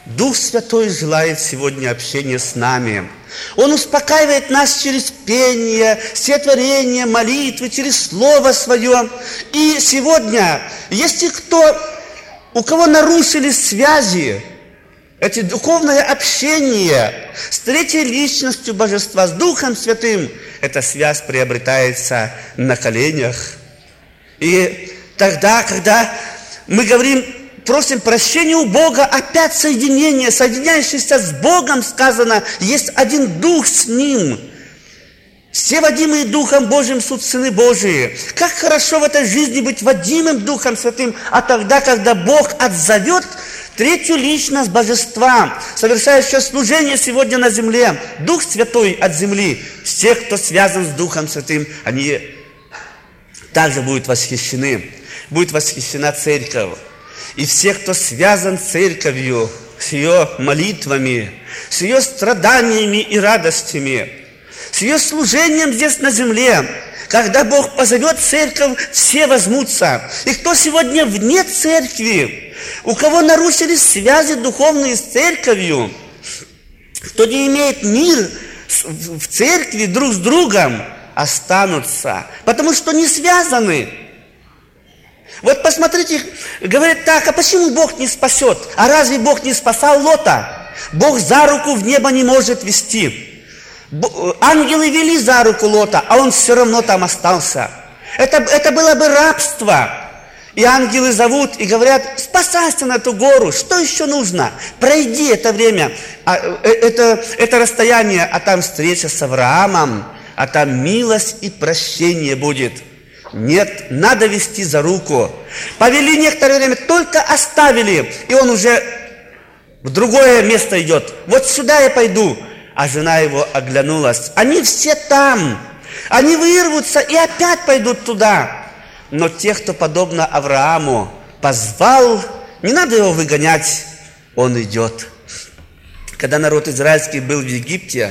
Дух Святой желает сегодня общения с нами. Он успокаивает нас через пение, стихотворение, молитвы, через Слово Свое. И сегодня, если у кого нарушили связи, это духовное общение с третьей личностью Божества, с Духом Святым, эта связь приобретается на коленях. И тогда, когда мы говорим, просим прощения у Бога, опять соединение, соединяющееся с Богом, сказано, есть один Дух с Ним. Все водимые Духом Божьим суть сыны Божии. Как хорошо в этой жизни быть водимым Духом Святым, а тогда, когда Бог отзовет третью личность Божества, совершающего служение сегодня на земле, Дух Святой от земли, все, кто связан с Духом Святым, они также будут восхищены. Будет восхищена церковь. И все, кто связан с церковью, с ее молитвами, с ее страданиями и радостями, с ее служением здесь на земле, когда Бог позовет церковь, все возьмутся. И кто сегодня вне церкви, у кого нарушились связи духовные с церковью, кто не имеет мир в церкви друг с другом, останутся, потому что не связаны. Вот посмотрите, говорят так, а почему Бог не спасет? А разве Бог не спасал Лота? Бог за руку в небо не может вести. Ангелы вели за руку Лота, а он все равно там остался. Это было бы рабство. И ангелы зовут и говорят, спасайся на эту гору, что еще нужно? Пройди это время, это расстояние, а там встреча с Авраамом, а там милость и прощение будет. Нет, надо вести за руку. Повели некоторое время, только оставили, и он уже в другое место идет. Вот сюда я пойду. А жена его оглянулась. Они все там. Они вырвутся и опять пойдут туда. Но те, кто подобно Аврааму позвал, не надо его выгонять, он идет. Когда народ израильский был в Египте,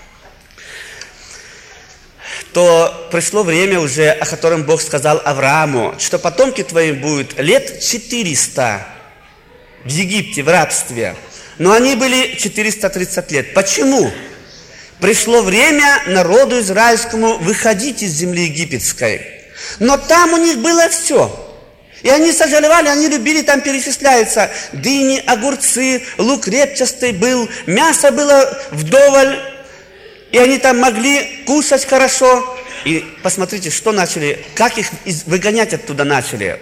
то пришло время уже, о котором Бог сказал Аврааму, что потомки твои будут лет 400 в Египте, в рабстве. Но они были 430 лет. Почему? Пришло время народу израильскому выходить из земли египетской. Но там у них было все. И они сожалевали, они любили, там перечисляется, дыни, огурцы, лук репчатый был, мясо было вдоволь. И они там могли кушать хорошо. И посмотрите, что начали, как их выгонять оттуда начали.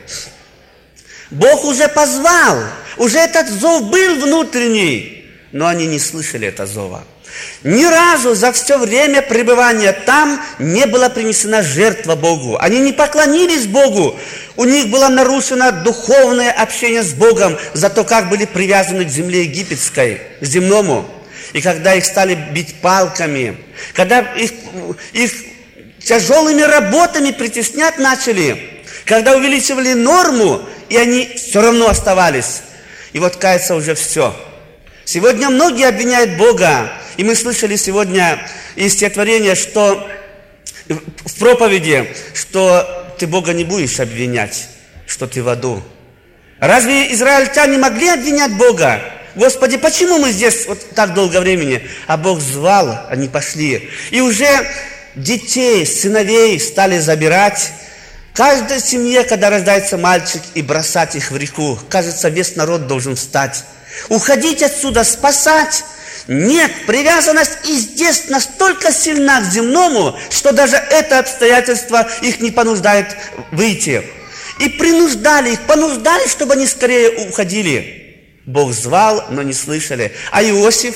Бог уже позвал, уже этот зов был внутренний, но они не слышали этого зова. Ни разу за все время пребывания там не была принесена жертва Богу. Они не поклонились Богу. У них было нарушено духовное общение с Богом за то, как были привязаны к земле египетской, к земному. И когда их стали бить палками, когда их тяжелыми работами притеснять начали, когда увеличивали норму, и они все равно оставались. И вот кается уже все. Сегодня многие обвиняют Бога. И мы слышали сегодня из стихотворения, что в проповеди, что ты Бога не будешь обвинять, что ты в аду. Разве израильтяне могли обвинять Бога? Господи, почему мы здесь вот так долго времени? А Бог звал, они пошли. И уже детей, сыновей стали забирать. Каждой семье, когда рождается мальчик, и бросать их в реку. Кажется, весь народ должен встать. Уходить отсюда, спасать. Нет, привязанность и здесь настолько сильна к земному, что даже это обстоятельство их не понуждает выйти. И принуждали их, понуждали, чтобы они скорее уходили. Бог звал, но не слышали. А Иосиф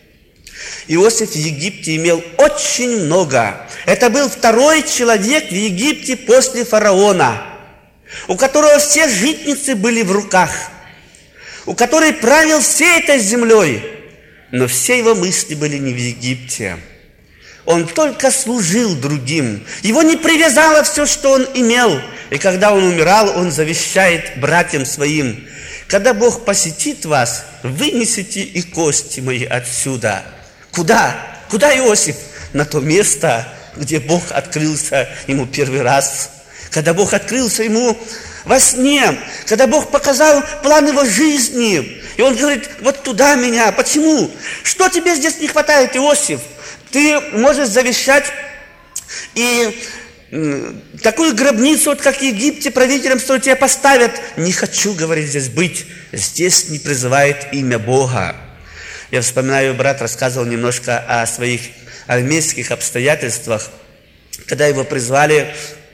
в Египте имел очень много. Это был второй человек в Египте после фараона, у которого все житницы были в руках, у которого правил всей этой землей. Но все его мысли были не в Египте. Он только служил другим. Его не привязало все, что он имел. И когда он умирал, он завещает братьям своим: когда Бог посетит вас, вынесите и кости мои отсюда. Куда? Куда Иосиф? На то место, где Бог открылся ему первый раз. Когда Бог открылся ему во сне, когда Бог показал план его жизни. И он говорит, вот туда меня. Почему? Что тебе здесь не хватает, Иосиф? Ты можешь завещать и такую гробницу, вот как в Египте, правителем, что тебя поставят. Не хочу, говорит, здесь быть. Здесь не призывает имя Бога. Я вспоминаю, брат рассказывал немножко о своих армейских обстоятельствах, когда его призвали,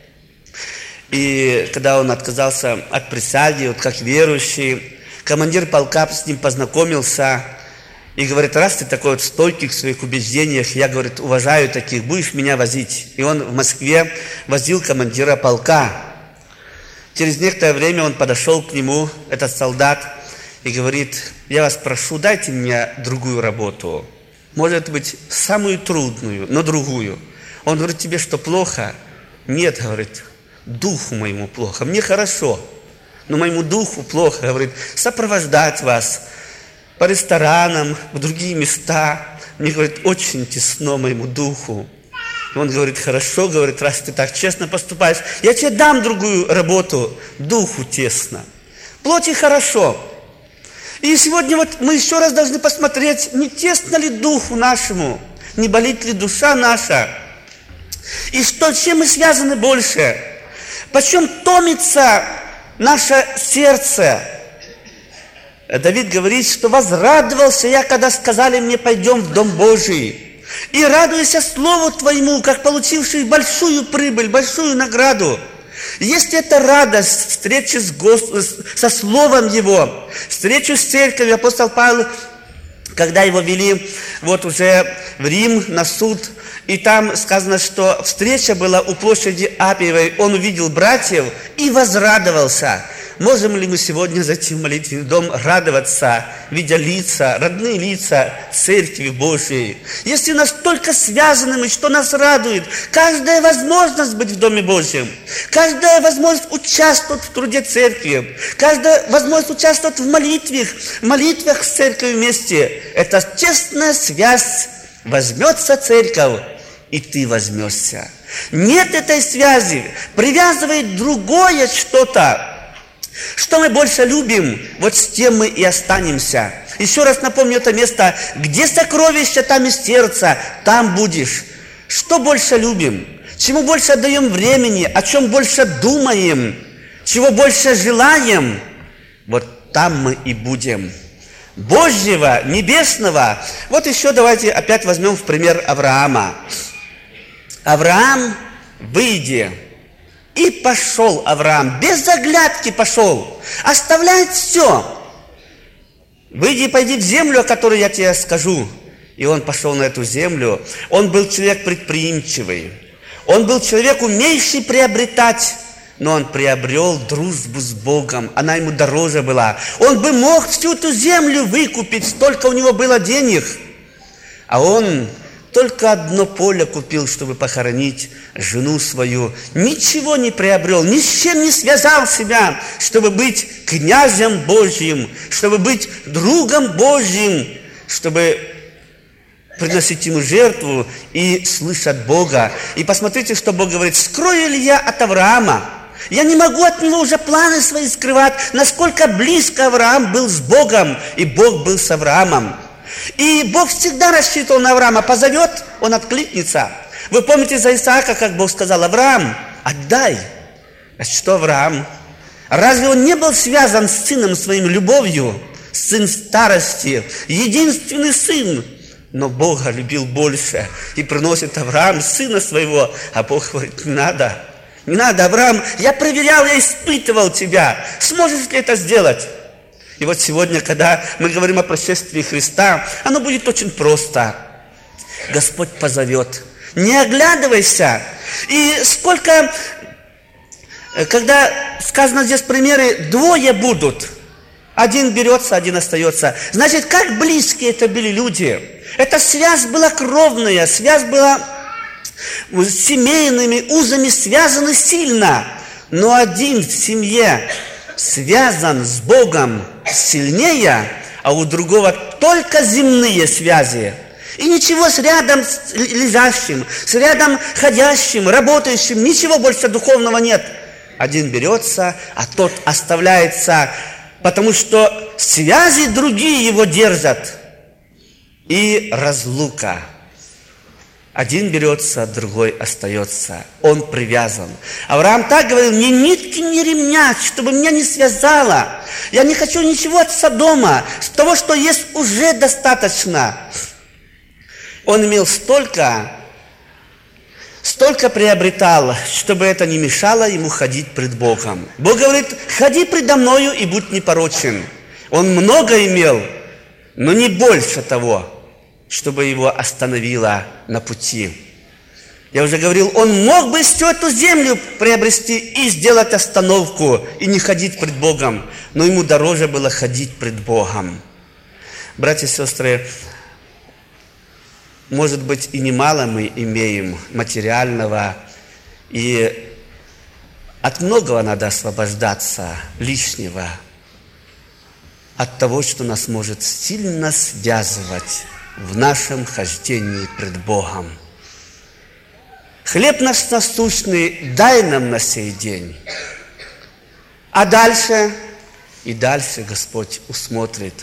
и когда он отказался от присяги, вот как верующий, командир полка с ним познакомился и говорит, раз ты такой вот стойкий в своих убеждениях, я, говорит, уважаю таких, будешь меня возить. И он в Москве возил командира полка. Через некоторое время он подошел к нему, этот солдат, и говорит, я вас прошу, дайте мне другую работу. Может быть, самую трудную, но другую. Он говорит, тебе что, плохо? Нет, говорит, духу моему плохо. Мне хорошо, но моему духу плохо. Говорит, сопровождать вас по ресторанам, в другие места. Мне, говорит, очень тесно моему духу. И он говорит, хорошо, говорит, раз ты так честно поступаешь, я тебе дам другую работу. Духу тесно. Плоти хорошо. И сегодня вот мы еще раз должны посмотреть, не тесно ли духу нашему, не болит ли душа наша. И что, чем мы связаны больше? Почем томится наше сердце? Давид говорит, что возрадовался я, когда сказали мне, пойдем в Дом Божий. И радуйся Слову Твоему, как получивший большую прибыль, большую награду. Если это радость встречи со Словом Его, встречу с церковью, апостол Павел, когда его вели вот уже в Рим на суд, и там сказано, что встреча была у площади Апиевой, он увидел братьев и возрадовался. Можем ли мы сегодня зайти в молитвенный дом, радоваться, видя лица, родные лица Церкви Божией? Если настолько связаны мы, что нас радует, каждая возможность быть в Доме Божьем, каждая возможность участвовать в труде Церкви, каждая возможность участвовать в молитвах с Церковью вместе, это тесная связь. Возьмется Церковь, и ты возьмешься. Нет этой связи, привязывает другое что-то. Что мы больше любим, вот с тем мы и останемся. Еще раз напомню это место. Где сокровище, там и сердце, там будешь. Что больше любим? Чему больше отдаем времени? О чем больше думаем? Чего больше желаем? Вот там мы и будем. Божьего, небесного. Вот еще давайте опять возьмем в пример Авраама. Авраам, выйди. И пошел Авраам, без оглядки пошел, оставляет все. Выйди и пойди в землю, о которой я тебе скажу. И он пошел на эту землю. Он был человек предприимчивый. Он был человек, умеющий приобретать. Но он приобрел дружбу с Богом. Она ему дороже была. Он бы мог всю эту землю выкупить, столько у него было денег. А он только одно поле купил, чтобы похоронить жену свою. Ничего не приобрел, ни с чем не связал себя, чтобы быть князем Божьим, чтобы быть другом Божьим, чтобы приносить ему жертву и слышать Бога. И посмотрите, что Бог говорит. Скрою ли я от Авраама? Я не могу от него уже планы свои скрывать, насколько близко Авраам был с Богом, и Бог был с Авраамом. И Бог всегда рассчитывал на Авраама. Позовет, он откликнется. Вы помните за Исаака, как Бог сказал: Авраам, отдай. А что Авраам? Разве он не был связан с сыном своим любовью? Сын старости, единственный сын. Но Бога любил больше. И приносит Авраам сына своего. А Бог говорит: не надо. Не надо, Авраам, я проверял, я испытывал тебя. Сможешь ли это сделать? И вот сегодня, когда мы говорим о пришествии Христа, оно будет очень просто. Господь позовет. Не оглядывайся. И сколько, когда сказано здесь примеры, двое будут. Один берется, один остается. Значит, как близкие это были люди. Эта связь была кровная, связь была с семейными узами связаны сильно. Но один в семье связан с Богом сильнее, а у другого только земные связи. И ничего с рядом лежащим, с рядом ходящим, работающим, ничего больше духовного нет. один берется, а тот оставляется, потому что связи другие его держат. И разлука. Один берется, другой остается. Он привязан. Авраам так говорил: ни нитки, ни ремня, чтобы меня не связало. Я не хочу ничего от Содома. С того, что есть, уже достаточно. Он имел столько приобретал, чтобы это не мешало ему ходить пред Богом. Бог говорит: ходи предо мною и будь непорочен. Он много имел, но не больше того, чтобы его остановило на пути. Я уже говорил, он мог бы всю эту землю приобрести и сделать остановку, и не ходить пред Богом, но ему дороже было ходить пред Богом. Братья и сестры, может быть, и немало мы имеем материального, и от многого надо освобождаться, лишнего, от того, что нас может сильно связывать в нашем хождении пред Богом. Хлеб наш насущный дай нам на сей день. А дальше, и дальше Господь усмотрит.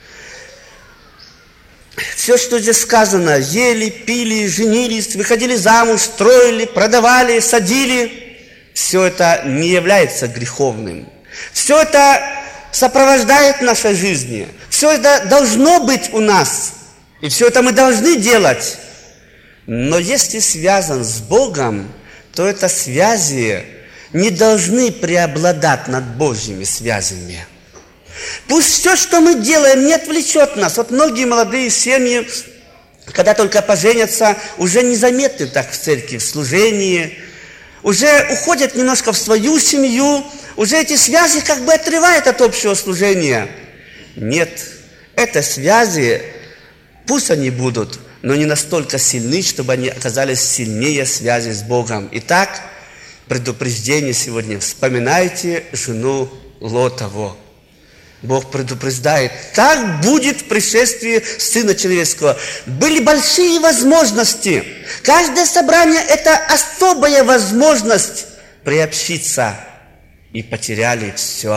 Все, что здесь сказано: ели, пили, женились, выходили замуж, строили, продавали, садили, все это не является греховным. Все это сопровождает нашей жизни. Все это должно быть у нас. И все это мы должны делать. Но если связан с Богом, то это связи не должны преобладать над Божьими связями. Пусть все, что мы делаем, не отвлечет нас. Вот многие молодые семьи, когда только поженятся, уже незаметны так в церкви, в служении, уже уходят немножко в свою семью, уже эти связи как бы отрывают от общего служения. Нет, это связи, пусть они будут, но не настолько сильны, чтобы они оказались сильнее связи с Богом. Итак, предупреждение сегодня. Вспоминайте жену Лотову. Бог предупреждает: так будет в пришествии Сына Человеческого. Были большие возможности. Каждое собрание – это особая возможность приобщиться. И потеряли все.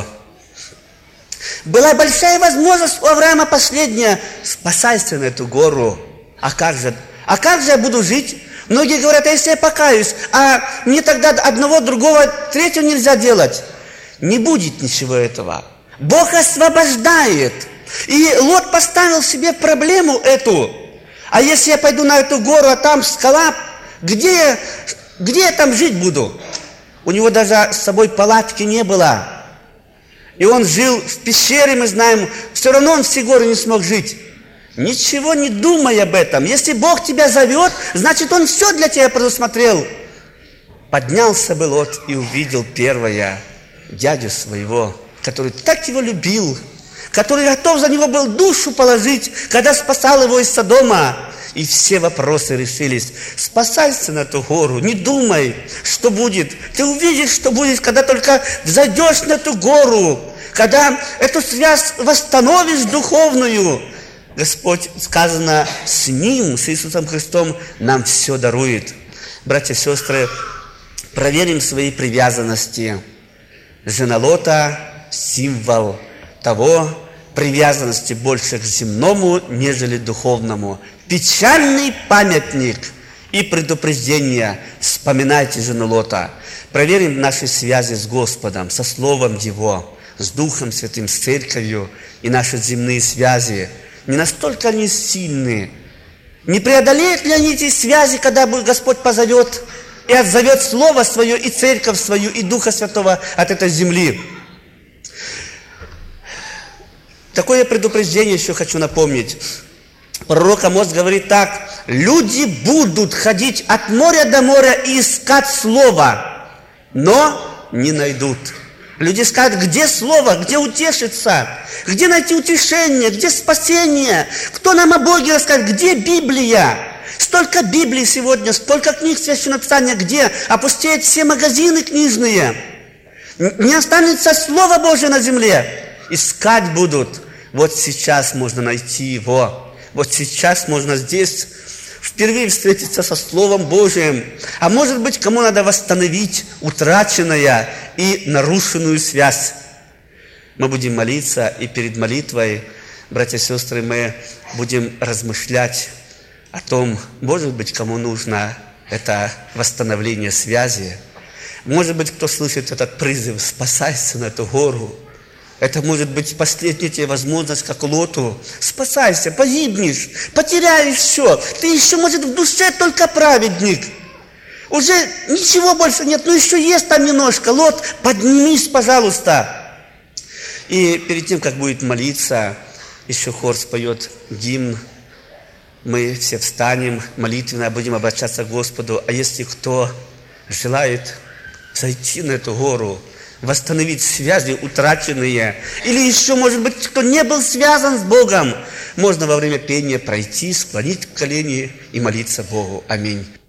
Была большая возможность у Авраама последняя: спасайся на эту гору. А как же я буду жить? Многие говорят: а если я покаюсь, а мне тогда одного, другого, третьего нельзя делать. Не будет ничего этого. Бог освобождает. И Лот поставил себе проблему эту. А если я пойду на эту гору, а там скала, где я там жить буду? У него даже с собой палатки не было. И он жил в пещере, мы знаем, все равно он все горы не смог жить. Ничего не думай об этом. Если Бог тебя зовет, значит, Он все для тебя предусмотрел. Поднялся бы Лот и увидел первое дядю своего, который так его любил, который готов за него был душу положить, когда спасал его из Содома. И все вопросы решились. Спасайся на ту гору, не думай, что будет. Ты увидишь, что будет, когда только взойдешь на ту гору, когда эту связь восстановишь духовную. Господь, сказано, с Ним, с Иисусом Христом, нам все дарует. Братья и сестры, проверим свои привязанности. Жена Лота – символ того, привязанности больше к земному, нежели духовному. Печальный памятник и предупреждение. Вспоминайте жену Лота. Проверим наши связи с Господом, со Словом Его, с Духом Святым, с Церковью и наши земные связи. Не настолько они сильны. Не преодолеют ли они эти связи, когда Господь позовет и отзовет Слово Свое, и Церковь свою, и Духа Святого от этой земли? Такое предупреждение еще хочу напомнить. Пророк Амос говорит так: люди будут ходить от моря до моря и искать Слово, но не найдут. Люди скажут: где Слово, где утешиться, где найти утешение, где спасение, кто нам о Боге расскажет, где Библия? Столько Библии сегодня, столько книг Священного Писания, где опустеют все магазины книжные. Не останется Слово Божие на земле. Искать будут. Вот сейчас можно найти его. Вот сейчас можно здесь, в впервые встретиться со Словом Божьим. А может быть, кому надо восстановить утраченную и нарушенную связь. Мы будем молиться, и перед молитвой, братья и сестры, мы будем размышлять о том, может быть, кому нужно это восстановление связи. Может быть, кто слышит этот призыв «спасайся на эту гору». Это может быть последняя тебе возможность, как Лоту. Спасайся, погибнешь, потеряешь все. Ты еще, может, в душе только праведник. Уже ничего больше нет, но еще есть там немножко. Лот, поднимись, пожалуйста. И перед тем, как будет молиться, еще хор споет гимн. Мы все встанем молитвенно, будем обращаться к Господу. А если кто желает зайти на эту гору, восстановить связи утраченные, или еще, может быть, кто не был связан с Богом, можно во время пения пройти, склонить колени и молиться Богу. Аминь.